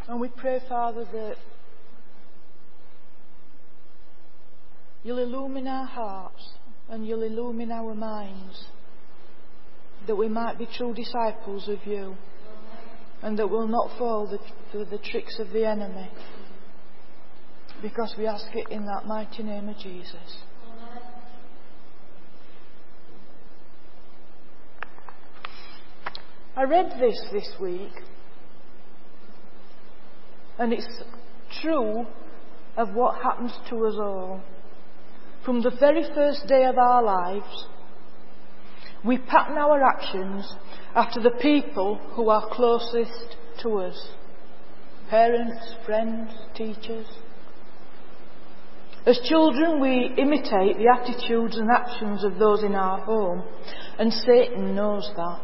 And we pray, Father, that you'll illumine our hearts and you'll illumine our minds, that we might be true disciples of you, and that we'll not fall for the tricks of the enemy, because we ask it in that mighty name of Jesus. I read this week, and it's true of what happens to us all. From the very first day of our lives, we pattern our actions after the people who are closest to us. Parents, friends, teachers. As children, we imitate the attitudes and actions of those in our home, and Satan knows that.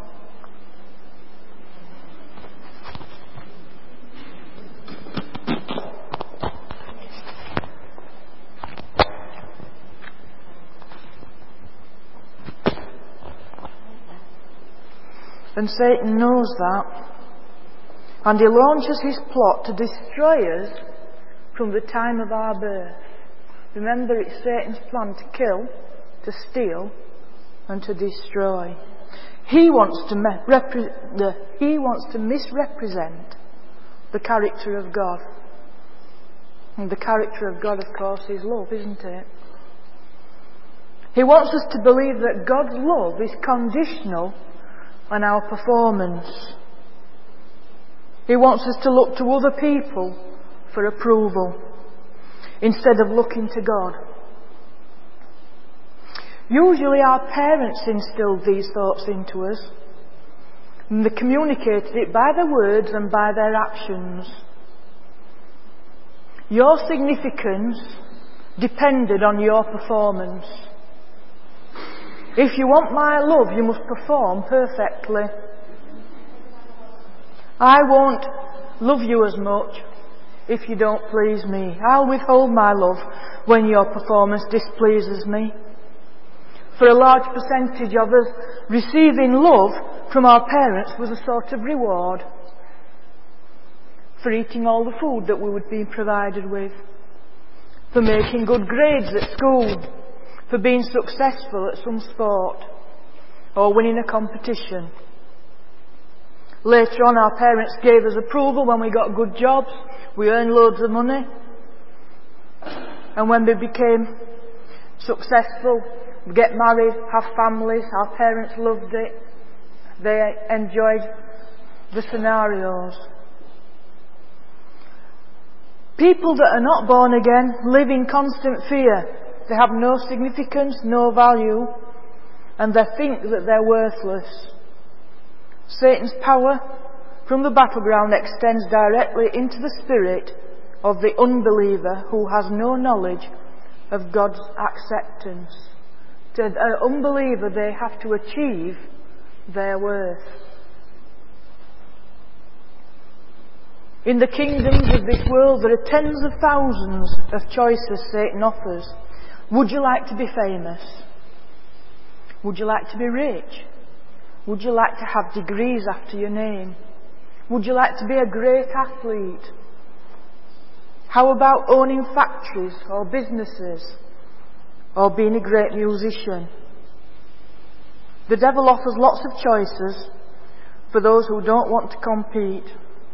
And Satan knows that. And he launches his plot to destroy us from the time of our birth. Remember, it's Satan's plan to kill, to steal, and to destroy. He wants to misrepresent the character of God. And the character of God, of course, is love, isn't it? He wants us to believe that God's love is conditional on our performance. He wants us to look to other people for approval instead of looking to God. Usually our parents instilled these thoughts into us, and they communicated it by their words and by their actions. Your significance depended on your performance. If you want my love, you must perform perfectly. I won't love you as much if you don't please me. I'll withhold my love when your performance displeases me. For a large percentage of us, receiving love from our parents was a sort of reward for eating all the food that we would be provided with, for making good grades at school, for being successful at some sport, or winning a competition. Later on, our parents gave us approval when we got good jobs, we earned loads of money, and when we became successful, we get married, have families, our parents loved it, they enjoyed the scenarios. People that are not born again live in constant fear. They have no significance, no value, and they think that they're worthless. Satan's power from the battleground extends directly into the spirit of the unbeliever who has no knowledge of God's acceptance. To an unbeliever, they have to achieve their worth. In the kingdoms of this world, there are tens of thousands of choices Satan offers. Would you like to be famous? Would you like to be rich? Would you like to have degrees after your name? Would you like to be a great athlete? How about owning factories or businesses? Or being a great musician? The devil offers lots of choices for those who don't want to compete.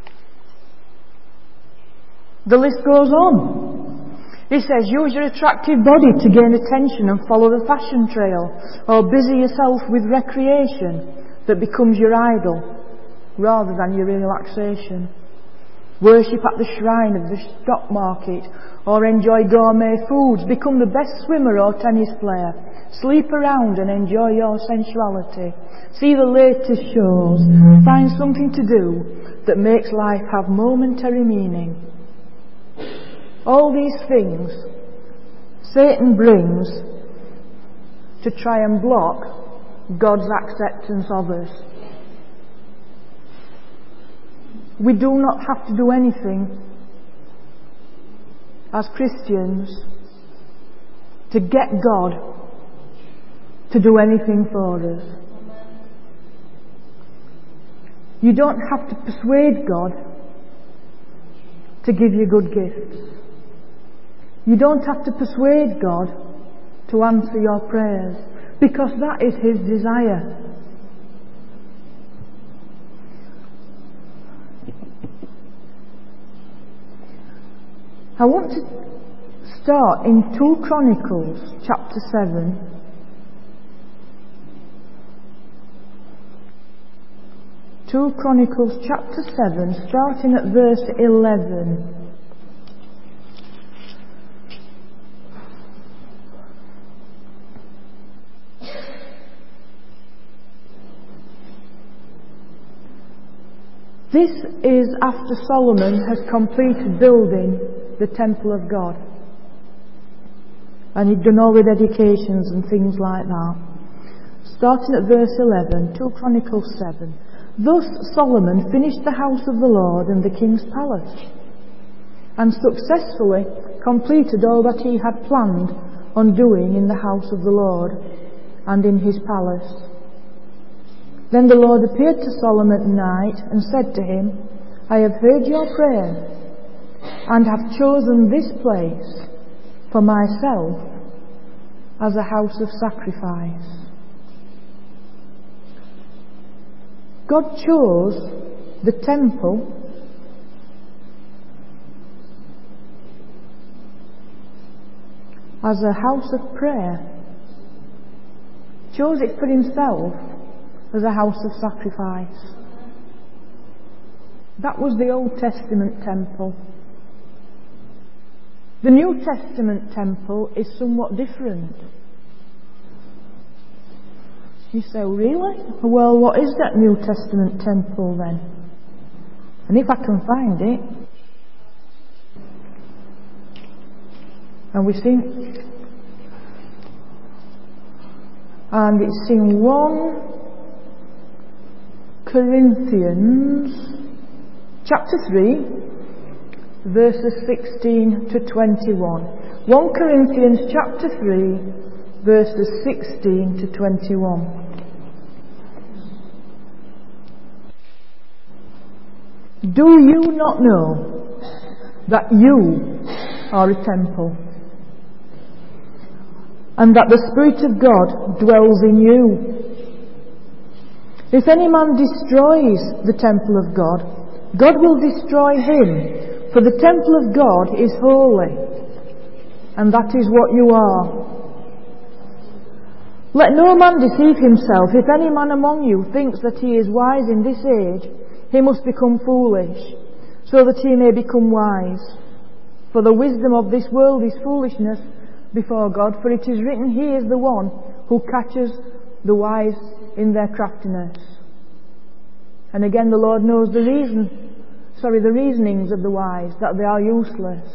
The list goes on. He says, use your attractive body to gain attention and follow the fashion trail, or busy yourself with recreation that becomes your idol rather than your relaxation. Worship at the shrine of the stock market, or enjoy gourmet foods, become the best swimmer or tennis player, sleep around and enjoy your sensuality, see the latest shows, find something to do that makes life have momentary meaning. All these things Satan brings to try and block God's acceptance of us. We do not have to do anything as Christians to get God to do anything for us. You don't have to persuade God to give you good gifts. You don't have to persuade God to answer your prayers, because that is His desire. I want to start in 2 Chronicles chapter 7. 2 Chronicles chapter 7, starting at verse 11. This is after Solomon has completed building the temple of God. And he'd done all the dedications and things like that. Starting at verse 11, 2 Chronicles 7. Thus Solomon finished the house of the Lord and the king's palace, and successfully completed all that he had planned on doing in the house of the Lord and in his palace. Then the Lord appeared to Solomon at night and said to him, I have heard your prayer and have chosen this place for myself as a house of sacrifice. God chose the temple as a house of prayer. Chose it for himself as a house of sacrifice. That was the Old Testament temple. The New Testament temple is somewhat different. You say, really? Well, what is that New Testament temple then? And if I can find it, and we sing, and it's in 1 Corinthians chapter 3, verses 16 to 21. 1 Corinthians chapter 3, verses 16 to 21. Do you not know that you are a temple, and that the Spirit of God dwells in you? If any man destroys the temple of God, God will destroy him, for the temple of God is holy, and that is what you are. Let no man deceive himself. If any man among you thinks that he is wise in this age, he must become foolish, so that he may become wise. For the wisdom of this world is foolishness before God, for it is written, He is the one who catches the wise in their craftiness. And again the Lord knows the reasonings of the wise, that they are useless.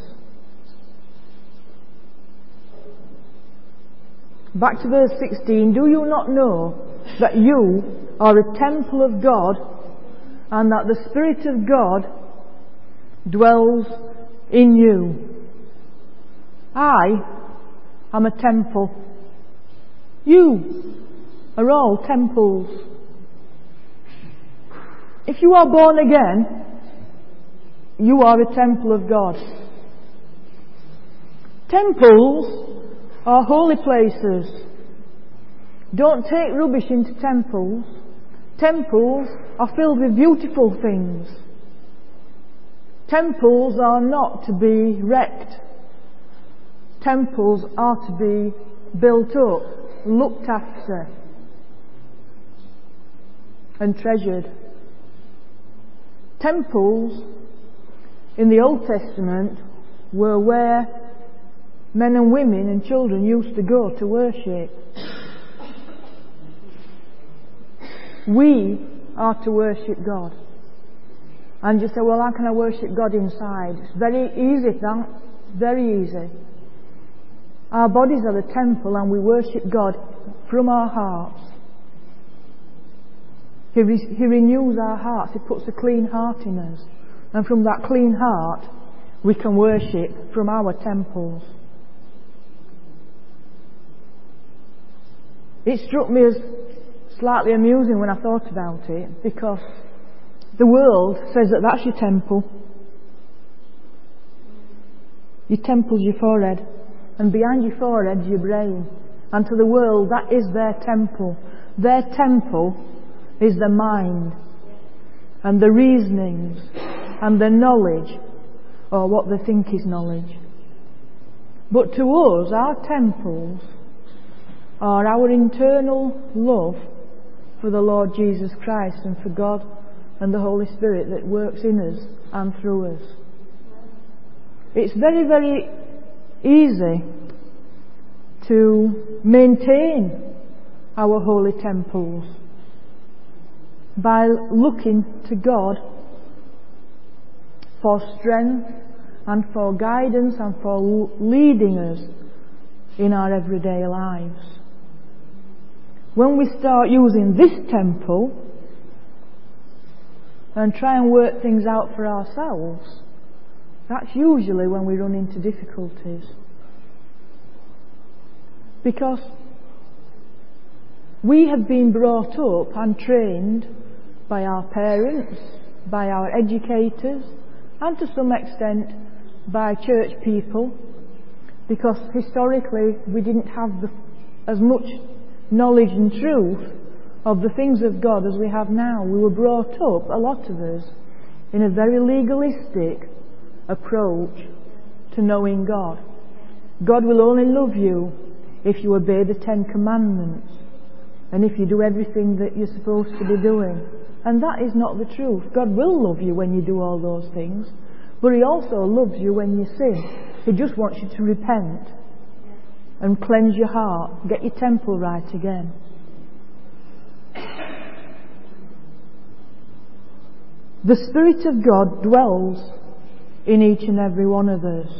Back to verse 16. Do you not know that you are a temple of God, and that the Spirit of God dwells in you? I am a temple. You are all temples. If you are born again, you are a temple of God. Temples are holy places. Don't take rubbish into temples. Temples are filled with beautiful things. Temples are not to be wrecked. Temples are to be built up, looked after, and treasured. Temples in the Old Testament were where men and women and children used to go to worship. We are to worship God. And you say, well, how can I worship God inside? It's very easy, that. Very easy. Our bodies are the temple, and we worship God from our hearts. He renews our hearts. He puts a clean heart in us. And from that clean heart, we can worship from our temples. It struck me as slightly amusing when I thought about it, because the world says that that's your temple. Your temple's your forehead, and behind your forehead's your brain. And to the world, that is their temple. Their temple is the mind, and the reasonings, and the knowledge, or what they think is knowledge. But to us, our temples are our internal love for the Lord Jesus Christ and for God and the Holy Spirit that works in us and through us. It's very, very easy to maintain our holy temples by looking to God for strength and for guidance and for leading us in our everyday lives. When we start using this temple and try and work things out for ourselves, that's usually when we run into difficulties. Because we have been brought up and trained by our parents, by our educators, and to some extent by church people, because historically we didn't have as much knowledge and truth of the things of God as we have now. We were brought up, a lot of us, in a very legalistic approach to knowing God. God will only love you if you obey the 10 Commandments and if you do everything that you're supposed to be doing. And that is not the truth. God will love you when you do all those things, but He also loves you when you sin. He just wants you to repent and cleanse your heart, get your temple right again. The Spirit of God dwells in each and every one of us.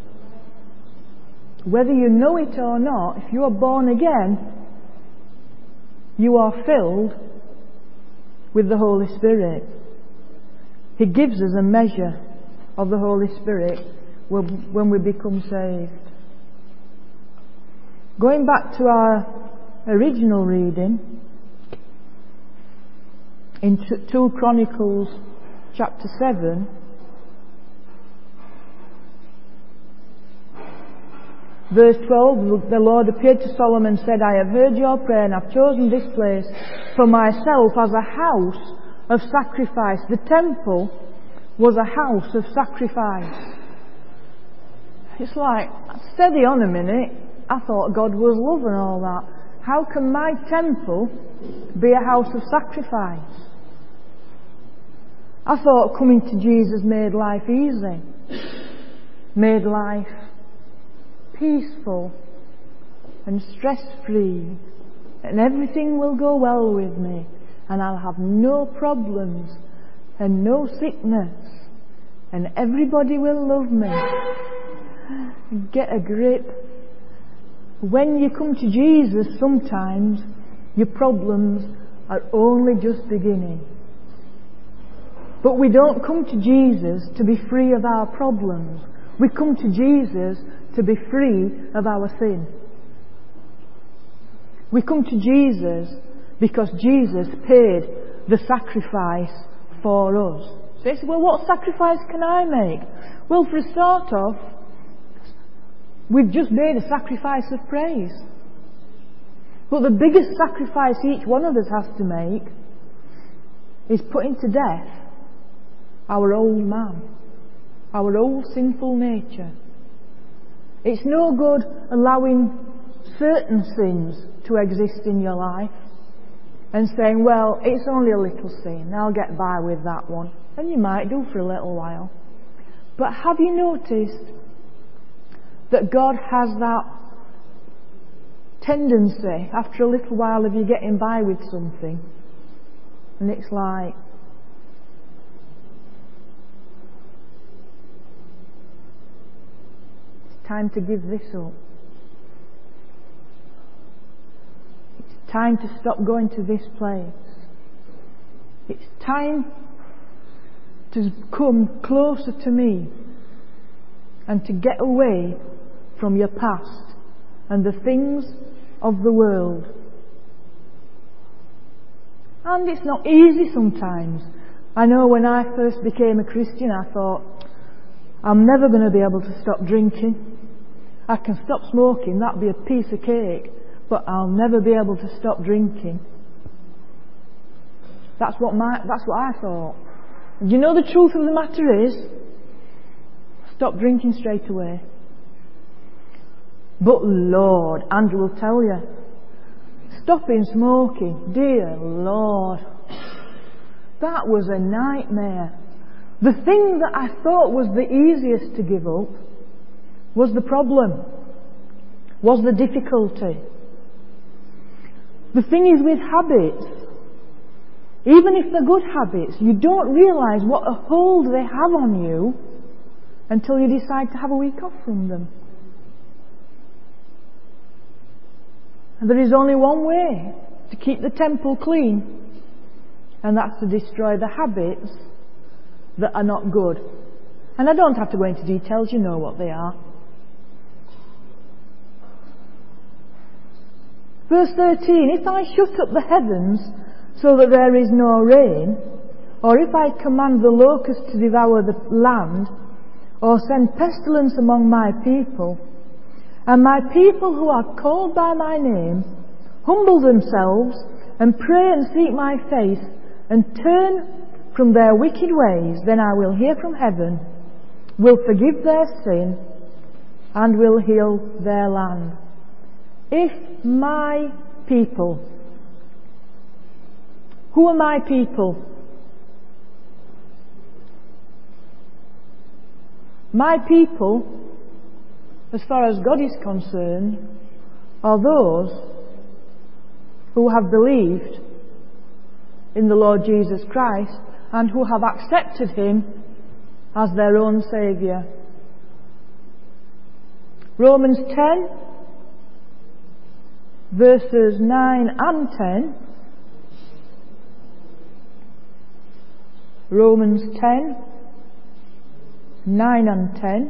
Whether you know it or not, if you are born again, you are filled with the Holy Spirit. He gives us a measure of the Holy Spirit when we become saved. Going back to our original reading, in 2 Chronicles chapter 7, verse 12, the Lord appeared to Solomon and said, I have heard your prayer and I've chosen this place for myself as a house of sacrifice. The temple was a house of sacrifice. It's like, steady on a minute, I thought God was love and all that. How can my temple be a house of sacrifice? I thought coming to Jesus made life easy, made life peaceful and stress-free, and everything will go well with me, and I'll have no problems and no sickness, and everybody will love me. Get a grip. When you come to Jesus, sometimes your problems are only just beginning. But we don't come to Jesus to be free of our problems. We come to Jesus to be free of our sin. We come to Jesus because Jesus paid the sacrifice for us. So you say, well, what sacrifice can I make? Well, for a start off, we've just made a sacrifice of praise. But the biggest sacrifice each one of us has to make is putting to death our old man, our old sinful nature. It's no good allowing certain sins to exist in your life and saying, well, it's only a little sin, I'll get by with that one. And you might do for a little while. But have you noticed that God has that tendency after a little while of you getting by with something, and it's like, it's time to give this up. It's time to stop going to this place. It's time to come closer to me and to get away from your past and the things of the world. And it's not easy sometimes. I know when I first became a Christian, I thought, I'm never going to be able to stop drinking. I can stop smoking, that'd be a piece of cake, but I'll never be able to stop drinking. That's what I thought. And you know the truth of the matter is, stop drinking straight away. But Lord, Andrew will tell you, stopping smoking, dear Lord, that was a nightmare. The thing that I thought was the easiest to give up was the problem, was the difficulty. The thing is with habits, even if they're good habits, you don't realise what a hold they have on you until you decide to have a week off from them. And there is only one way to keep the temple clean, and that's to destroy the habits that are not good. And I don't have to go into details, you know what they are. Verse 13, if I shut up the heavens so that there is no rain, or if I command the locusts to devour the land, or send pestilence among my people, and my people who are called by my name humble themselves and pray and seek my face and turn from their wicked ways, then I will hear from heaven, will forgive their sin, and will heal their land. If my people, who are my people? My people, as far as God is concerned, are those who have believed in the Lord Jesus Christ and who have accepted Him as their own Saviour. Romans 10, verses 9 and 10. Romans 10, 9 and 10.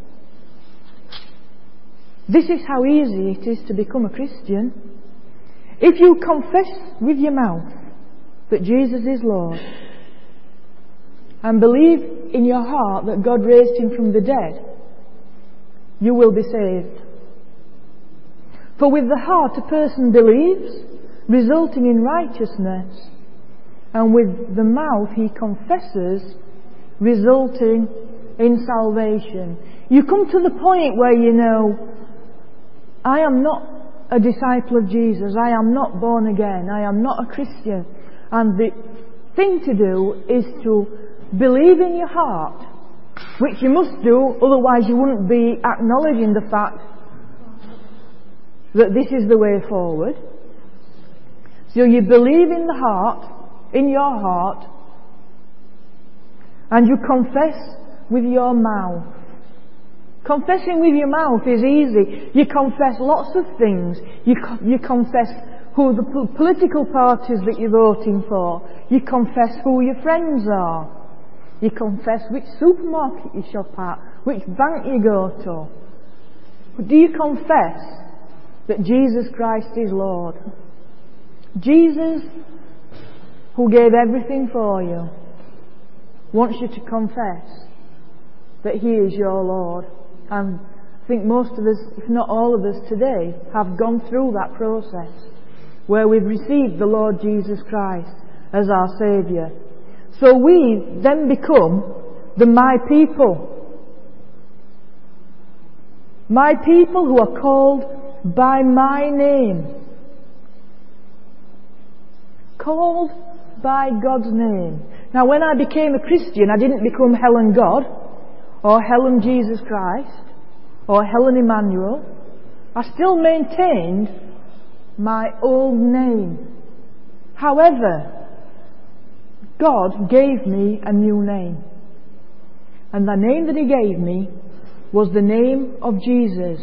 This is how easy it is to become a Christian. If you confess with your mouth that Jesus is Lord and believe in your heart that God raised Him from the dead, you will be saved. For with the heart a person believes, resulting in righteousness, and with the mouth he confesses, resulting in salvation. You come to the point where you know, I am not a disciple of Jesus, I am not born again, I am not a Christian. And the thing to do is to believe in your heart, which you must do, otherwise you wouldn't be acknowledging the fact that this is the way forward. So you believe in the heart, in your heart, and you confess with your mouth. Confessing with your mouth is easy. You confess lots of things. You confess who the political parties that you're voting for. You confess who your friends are. You confess which supermarket you shop at, which bank you go to. But do you confess that Jesus Christ is Lord? Jesus, who gave everything for you, wants you to confess that He is your Lord. And I think most of us, if not all of us today, have gone through that process where we've received the Lord Jesus Christ as our Saviour. So we then become the my people. My people who are called by my name. Called by God's name. Now when I became a Christian, I didn't become Helen God, or Helen Jesus Christ, or Helen Emmanuel. I still maintained my old name. However, God gave me a new name. And the name that He gave me was the name of Jesus.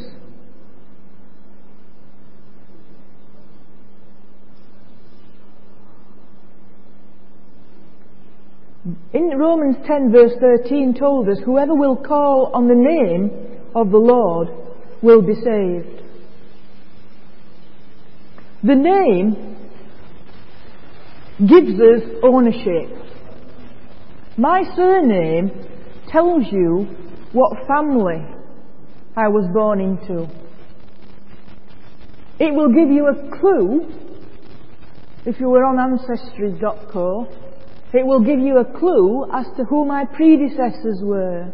In Romans 10 verse 13 told us, whoever will call on the name of the Lord will be saved. The name gives us ownership. My surname tells you what family I was born into. It will give you a clue, if you were on Ancestry.co, it will give you a clue as to who my predecessors were.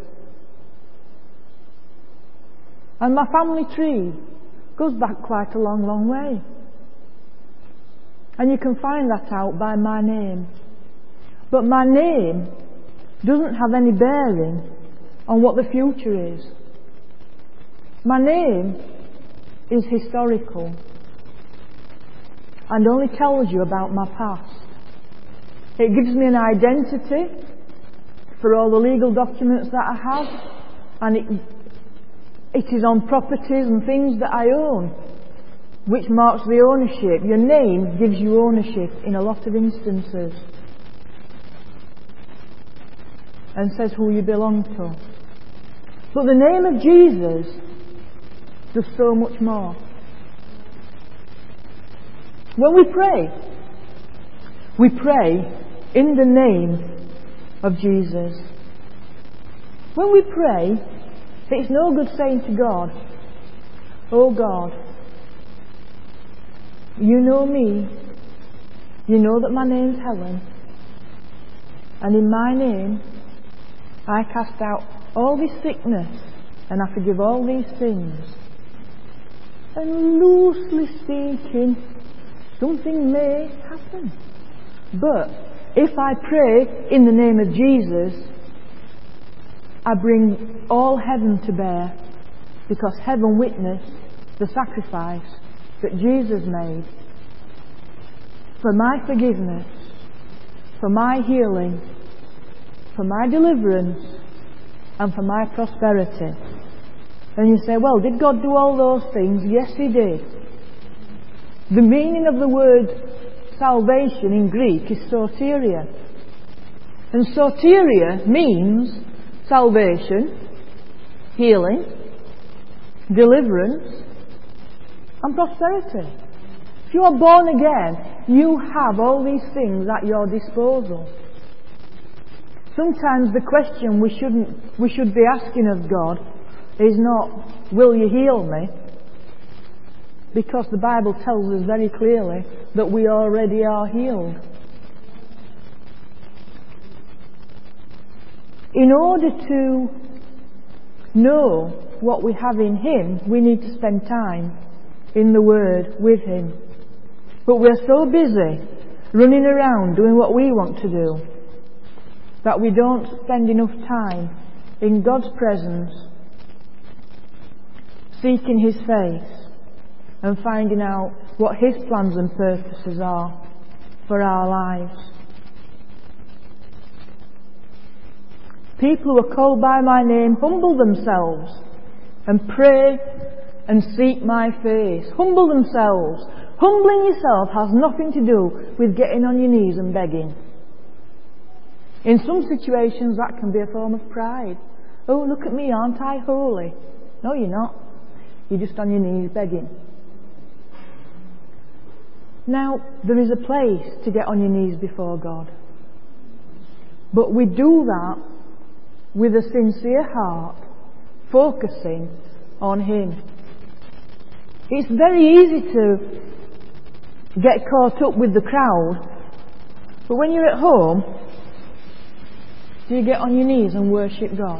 And my family tree goes back quite a long, long way. And you can find that out by my name. But my name doesn't have any bearing on what the future is. My name is historical and only tells you about my past. It gives me an identity for all the legal documents that I have, and it is on properties and things that I own, which marks the ownership. Your name gives you ownership in a lot of instances and says who you belong to. But the name of Jesus does so much more. When we pray in the name of Jesus. When we pray, it's no good saying to God, "Oh God, you know me, you know that my name's Helen, and in my name I cast out all this sickness and I forgive all these sins." And loosely speaking, something may happen. But if I pray in the name of Jesus, I bring all heaven to bear, because heaven witnessed the sacrifice that Jesus made for my forgiveness, for my healing, for my deliverance, and for my prosperity. And you say, well, did God do all those things? Yes, He did. The meaning of the word salvation in Greek is soteria. And soteria means salvation, healing, deliverance, and prosperity. If you are born again, you have all these things at your disposal. Sometimes the question we should be asking of God is not, will you heal me? Because the Bible tells us very clearly that we already are healed. In order to know what we have in Him, we need to spend time in the Word with Him. But we're so busy running around doing what we want to do that we don't spend enough time in God's presence, seeking His face and finding out what His plans and purposes are for our lives. People who are called by my name humble themselves and pray and seek my face. Humble themselves. Humbling yourself has nothing to do with getting on your knees and begging. In some situations that can be a form of pride. Oh, look at me, aren't I holy? No, you're not. You're just on your knees begging. Now, there is a place to get on your knees before God. But we do that with a sincere heart, focusing on Him. It's very easy to get caught up with the crowd, but when you're at home, do you get on your knees and worship God?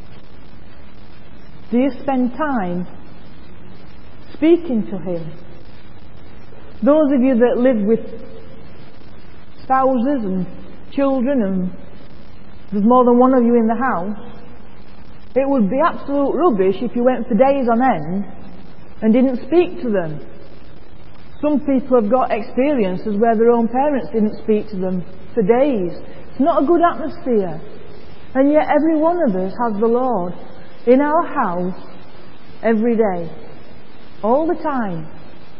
Do you spend time speaking to Him? Those of you that live with spouses and children, and there's more than one of you in the house, it would be absolute rubbish if you went for days on end and didn't speak to them. Some people have got experiences where their own parents didn't speak to them for days. It's not a good atmosphere. And yet every one of us has the Lord in our house every day, all the time.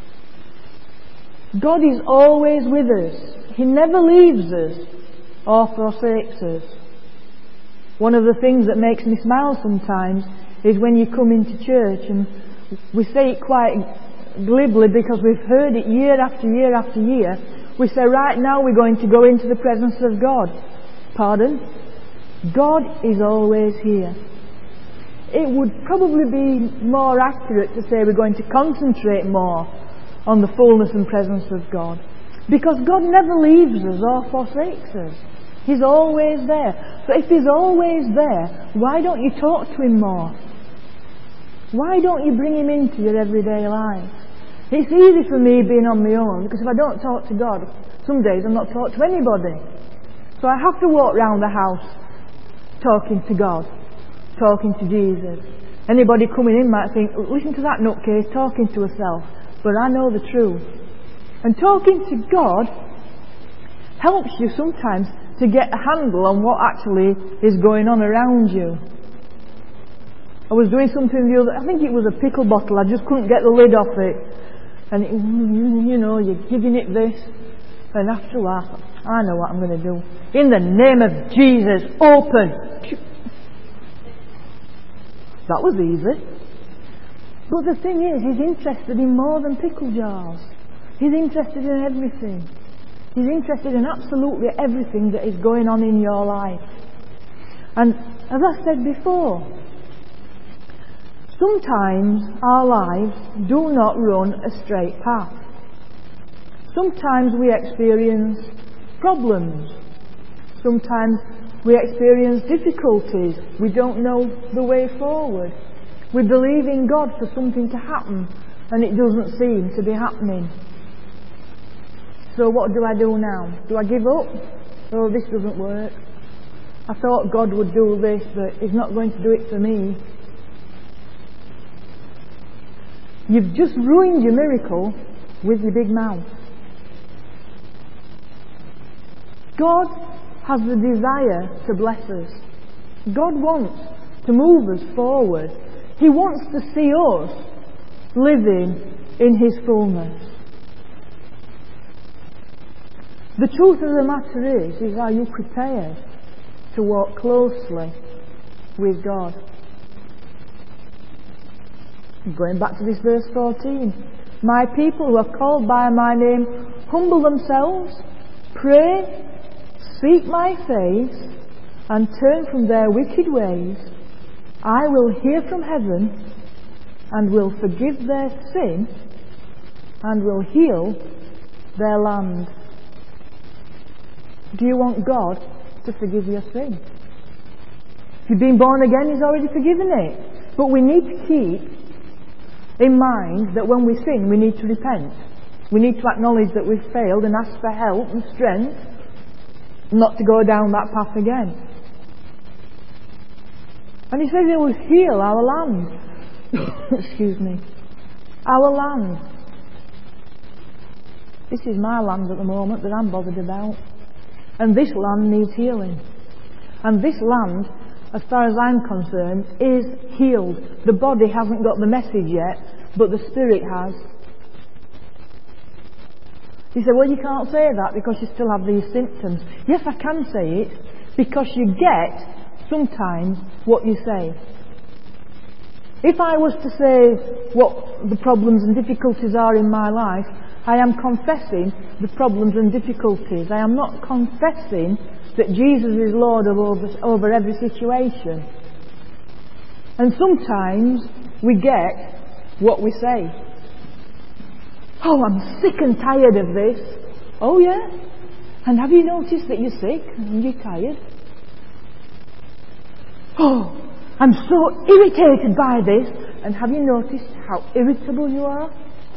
God is always with us. He never leaves us or forsakes us. One of the things that makes me smile sometimes is when you come into church, and we say it quite glibly because we've heard it year after year after year. We say, right now we're going to go into the presence of God. Pardon? God is always here. it would probably be more accurate to say we're going to concentrate more on the fullness and presence of God. Because God never leaves us or forsakes us. He's always there. So if He's always there, why don't you talk to Him more? Why don't you bring Him into your everyday life? It's easy for me being on my own, because if I don't talk to God, some days I'm not talking to anybody. So I have to walk round the house talking to God, talking to Jesus. Anybody coming in might think, listen to that nutcase talking to herself. But I know the truth. And talking to God helps you sometimes to get a handle on what actually is going on around you. I was doing something the other, I think it was a pickle bottle, I just couldn't get the lid off it. And it, you're giving it this. And after a while, I know what I'm going to do. In the name of Jesus, open. That was easy. But the thing is, He's interested in more than pickle jars. He's interested in everything. He's interested in absolutely everything that is going on in your life. And as I said before, sometimes our lives do not run a straight path. Sometimes we experience problems. Sometimes we experience difficulties. We don't know the way forward. We believe in God for something to happen, and it doesn't seem to be happening. So what do I do now? Do I give up? Oh, this doesn't work. I thought God would do this, but He's not going to do it for me. You've just ruined your miracle with your big mouth. God has the desire to bless us. God wants to move us forward. He wants to see us living in His fullness. The truth of the matter is are you prepared to walk closely with God? Going back to this verse 14. My people who are called by my name humble themselves, pray, seek my face, and turn from their wicked ways. I will hear from heaven and will forgive their sin and will heal their land. Do you want God to forgive your sin? If you've been born again, He's already forgiven it. But we need to keep in mind that when we sin, we need to repent. We need to acknowledge that we've failed and ask for help and strength not to go down that path again. And He says He will heal our land. Excuse me. Our land. This is my land at the moment that I'm bothered about. And this land needs healing. And this land, as far as I'm concerned, is healed. The body hasn't got the message yet, but the spirit has. You say, well, you can't say that because you still have these symptoms. Yes, I can say it, because you get sometimes what you say. If I was to say what the problems and difficulties are in my life, I am confessing the problems and difficulties. I am not confessing that Jesus is Lord over every situation. And sometimes we get what we say. Oh, I'm sick and tired of this. Oh, yeah? And have you noticed that you're sick and you're tired? Oh, I'm so irritated by this. And have you noticed how irritable you are?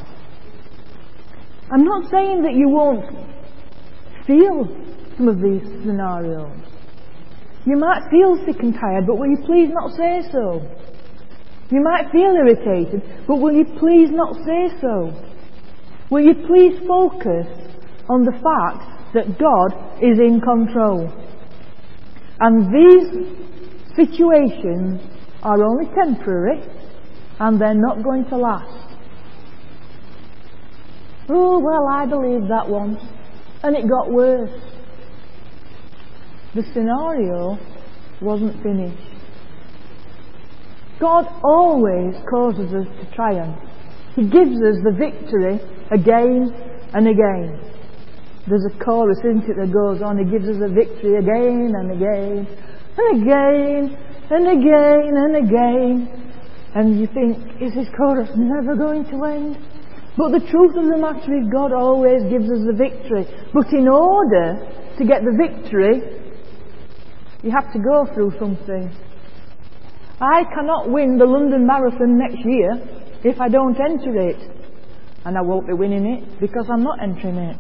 I'm not saying that you won't feel some of these scenarios. You might feel sick and tired, but will you please not say so? You might feel irritated, but will you please not say so? Will you please focus on the fact that God is in control? And these situations are only temporary and they're not going to last. Oh, well, I believed that once and it got worse. The scenario wasn't finished. God always causes us to triumph. He gives us the victory again and again. There's a chorus, isn't it, that goes on. He gives us a victory again and again and again and again and again. And you think, is this chorus never going to end? But the truth of the matter is God always gives us the victory. But in order to get the victory, you have to go through something. I cannot win the London Marathon next year if I don't enter it. And I won't be winning it because I'm not entering it.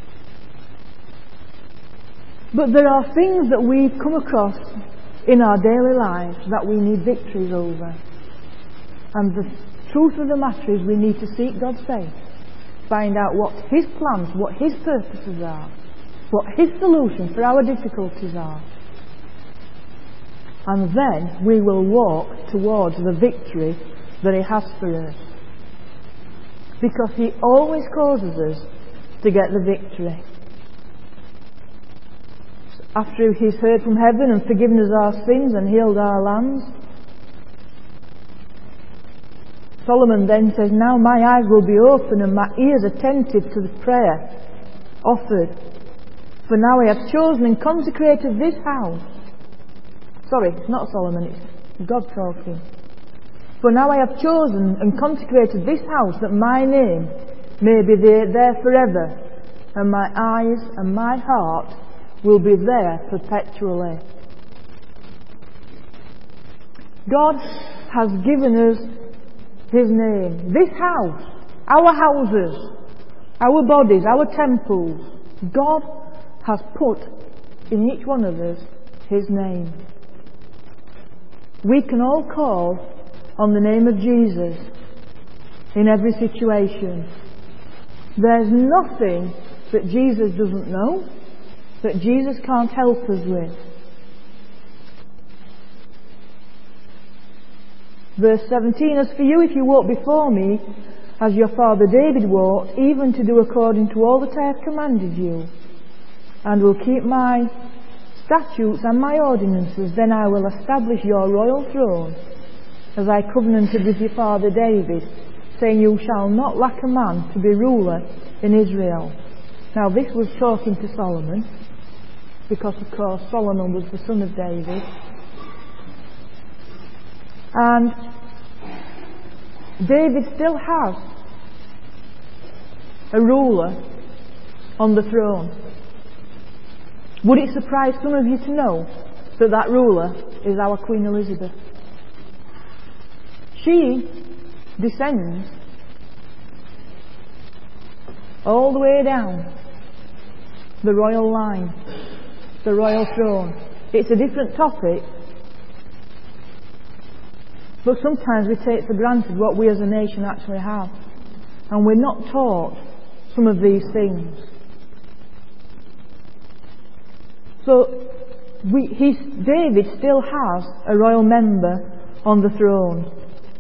But there are things that we come across in our daily lives that we need victories over. And the truth of the matter is we need to seek God's face. Find out what His plans, what His purposes are, what His solution for our difficulties are. And then we will walk towards the victory that He has for us. Because He always causes us to get the victory. After He's heard from heaven and forgiven us our sins and healed our lands, Solomon then says, now my eyes will be open and my ears attentive to the prayer offered. For now I have chosen and consecrated this house. Sorry, it's not Solomon, it's God talking. For now I have chosen and consecrated this house that my name may be there forever, and my eyes and my heart will be there perpetually. God has given us His name. This house, our houses, our bodies, our temples, God has put in each one of us His name. We can all call on the name of Jesus in every situation. There's nothing that Jesus doesn't know, that Jesus can't help us with. Verse 17, as for you, if you walk before me, as your father David walked, even to do according to all that I have commanded you, and will keep my statutes and my ordinances, then I will establish your royal throne, as I covenanted with your father David, saying, you shall not lack a man to be ruler in Israel. Now this was talking to Solomon, because of course Solomon was the son of David. And David still has a ruler on the throne. Would it surprise some of you to know that that ruler is our Queen Elizabeth? She descends all the way down the royal line, the royal throne. It's a different topic, but sometimes we take for granted what we as a nation actually have, and we're not taught some of these things. So David still has a royal member on the throne.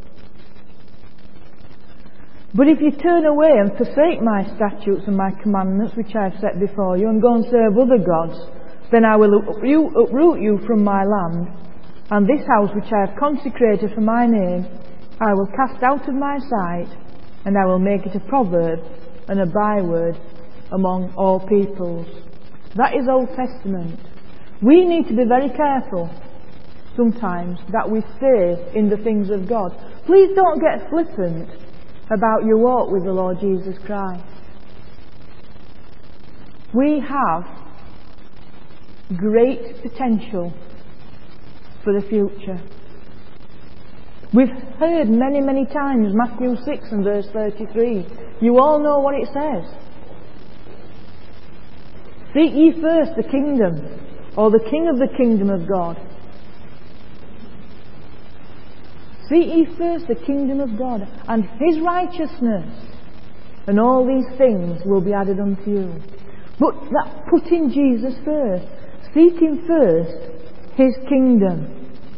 But if you turn away and forsake my statutes and my commandments which I have set before you, and go and serve other gods, then I will uproot you from my land, and this house which I have consecrated for my name I will cast out of my sight, and I will make it a proverb and a byword among all peoples. That is Old Testament. We need to be very careful sometimes that we stay in the things of God. Please don't get flippant about your walk with the Lord Jesus Christ. We have great potential for the future. We've heard many, many times Matthew 6 and verse 33. You all know what it says. Seek ye first the kingdom, or the king of the kingdom of God. Seek ye first the kingdom of God and His righteousness, and all these things will be added unto you. But that putting Jesus first, seeking first His kingdom.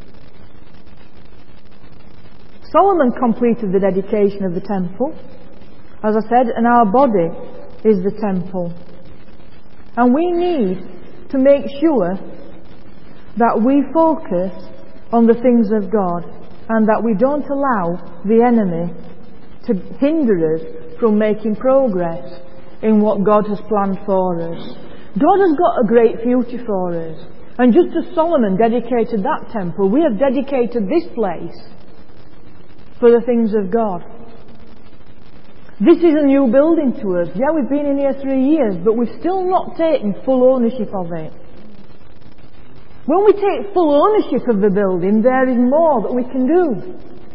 Solomon completed the dedication of the temple, as I said, and our body is the temple. And we need to make sure that we focus on the things of God, and that we don't allow the enemy to hinder us from making progress in what God has planned for us. God has got a great future for us. And just as Solomon dedicated that temple, we have dedicated this place for the things of God. This is a new building to us. Yeah, we've been in here 3 years, but we've still not taken full ownership of it. When we take full ownership of the building, there is more that we can do.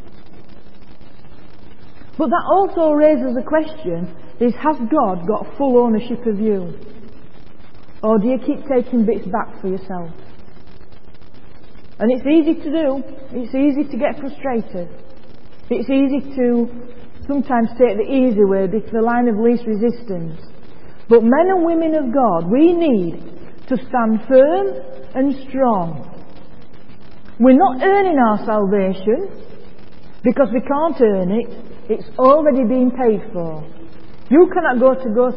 But that also raises the question, has God got full ownership of you? Or do you keep taking bits back for yourself? And it's easy to do. It's easy to get frustrated. It's easy to sometimes take the easy way, the line of least resistance. But men and women of God, we need to stand firm and strong. We're not earning our salvation because we can't earn it. It's already been paid for. You cannot go to God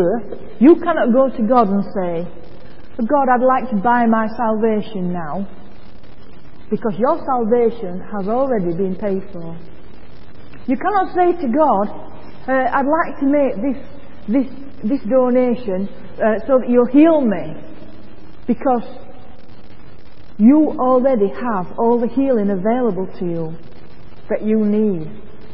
and say, God, I'd like to buy my salvation now, because your salvation has already been paid for. You cannot say to God, I'd like to make this donation so that you'll heal me, because you already have all the healing available to you that you need.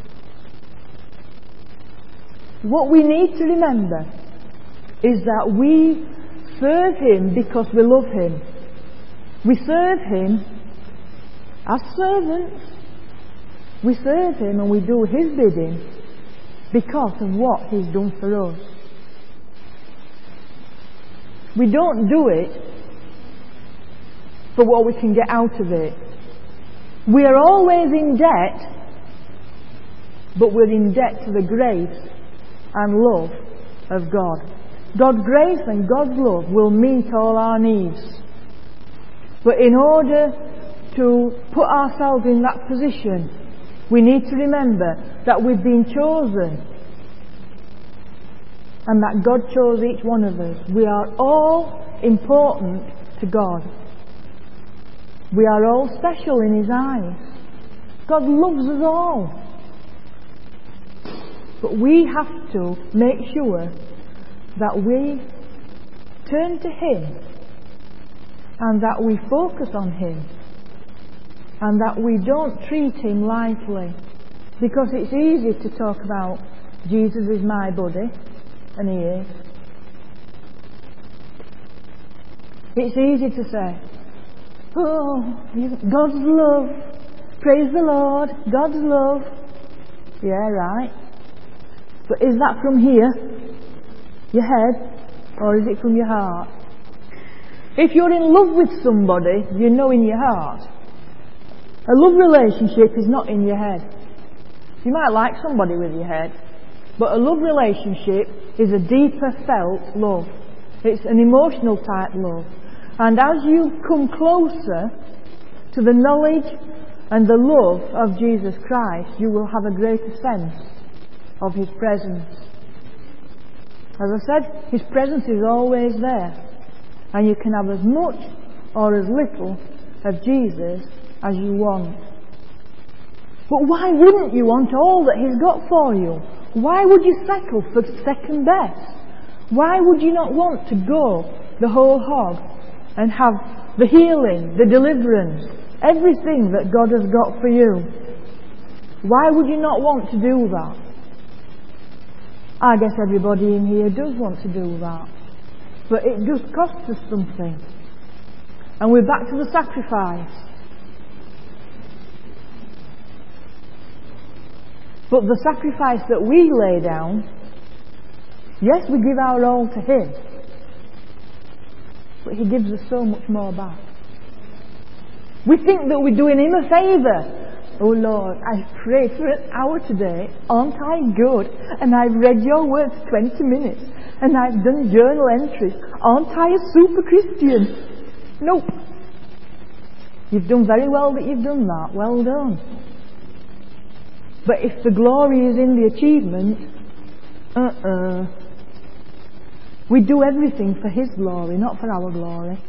What we need to remember is that we serve Him because we love Him. We serve Him as servants. We serve Him and we do His bidding because of what He's done for us. We don't do it for what we can get out of it. We are always in debt, but we're in debt to the grace and love of God. God's grace and God's love will meet all our needs. But in order to put ourselves in that position, we need to remember that we've been chosen and that God chose each one of us. We are all important to God. We are all special in His eyes. God loves us all. But we have to make sure that we turn to Him and that we focus on Him and that we don't treat Him lightly. Because it's easy to talk about Jesus is my buddy, and He is. It's easy to say, oh, God's love, praise the Lord, God's love. Yeah, right. But is that from here, your head, or is it from your heart? If you're in love with somebody, you know in your heart. A love relationship is not in your head. You might like somebody with your head, but a love relationship is a deeper felt love. It's an emotional type love. And as you come closer to the knowledge and the love of Jesus Christ, you will have a greater sense of His presence. As I said, His presence is always there, and you can have as much or as little of Jesus as you want. But why wouldn't you want all that He's got for you? Why would you settle for second best? Why would you not want to go the whole hog and have the healing, the deliverance, everything that God has got for you? Why would you not want to do that? I guess everybody in here does want to do that. But it does cost us something. And we're back to the sacrifice. But the sacrifice that we lay down, yes, we give our all to Him. But He gives us so much more back. We think that we're doing Him a favour. Oh Lord, I've prayed for an hour today. Aren't I good? And I've read your word for 20 minutes. And I've done journal entries. Aren't I a super Christian? Nope. You've done very well that you've done that. Well done. But if the glory is in the achievement, we do everything for His glory, not for our glory.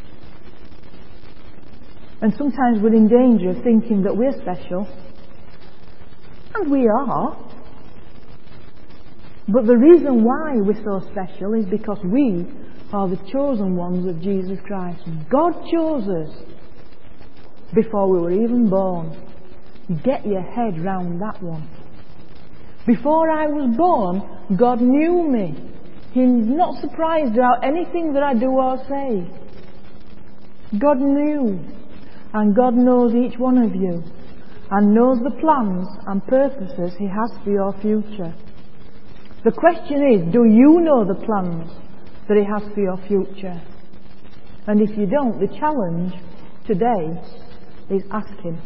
And sometimes we're in danger of thinking that we're special. And we are. But the reason why we're so special is because we are the chosen ones of Jesus Christ. God chose us before we were even born. Get your head round that one. Before I was born, God knew me. He's not surprised about anything that I do or say. God knew. And God knows each one of you. And knows the plans and purposes He has for your future. The question is, do you know the plans that He has for your future? And if you don't, the challenge today is ask Him,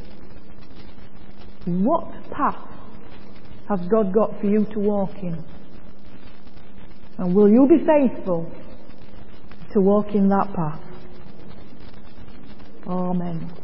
what path has God got for you to walk in? And will you be faithful to walk in that path? Amen.